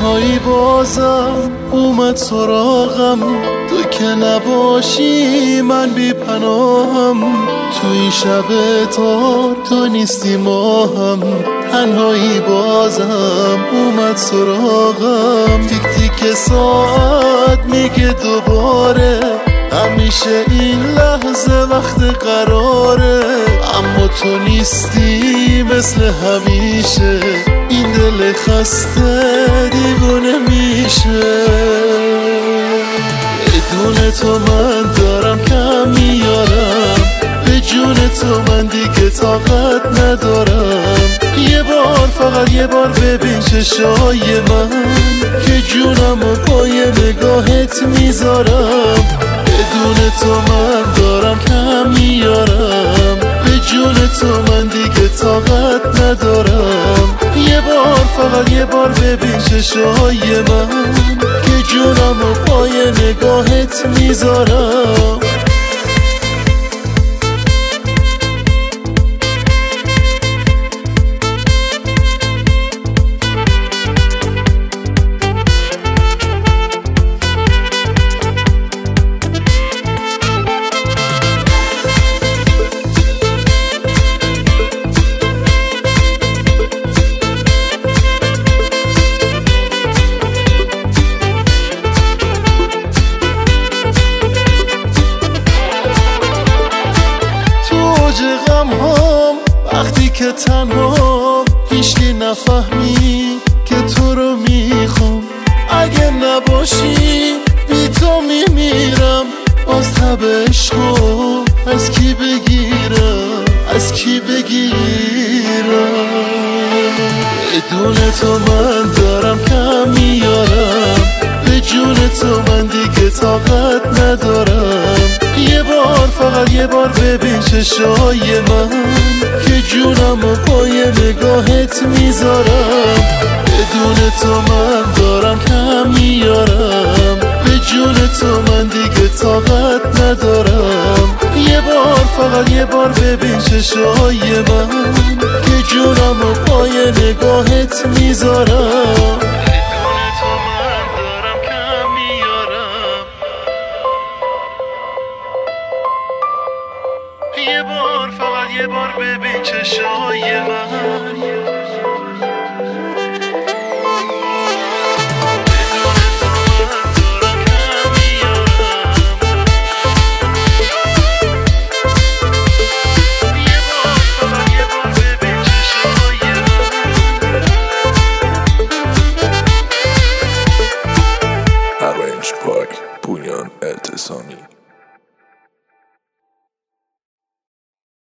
تنهایی بازم اومد سراغم، تو که نباشی من بی پناهم. تو این شب تار تو نیستی ماهم، تنهایی بازم اومد سراغم. تیک تیک ساعت میگه دوباره، همیشه این لحظه وقت قراره، اما تو نیستی مثل همیشه. این دل خسته دیوونه میشه. بدون تو من دارم کم میارم، به جون تو من دیگه طاقت ندارم. یه بار فقط یه بار ببین چشای من، که جونمو پای نگاهت میذارم. بدون تو من دارم کم میارم، به جون تو من دیگه طاقت ندارم. یه بار فقط یه بار ببین چشای من، که جونمو پای نگاهت میذارم. وقتی که تنها هیچکی نفهمی که تو رو میخوام، اگه نباشی بی تو میمیرم. باز تب عشقو از کی بگیرم، از کی بگیرم؟ بدون تو من دارم کم میارم، به جون تو من دیگه طاقت ندارم. یه بار فقط یه بار ببین چشای من، که جونمو پای نگاهت میذارم. بدون تو من دارم کم میارم، به جون تو من دیگه طاقت ندارم. یه بار فقط یه بار ببین چشای من، که جونمو پای نگاهت میذارم. یه بار فقط یه بار ببین چشای من. Arranged by Punyan Eltesami.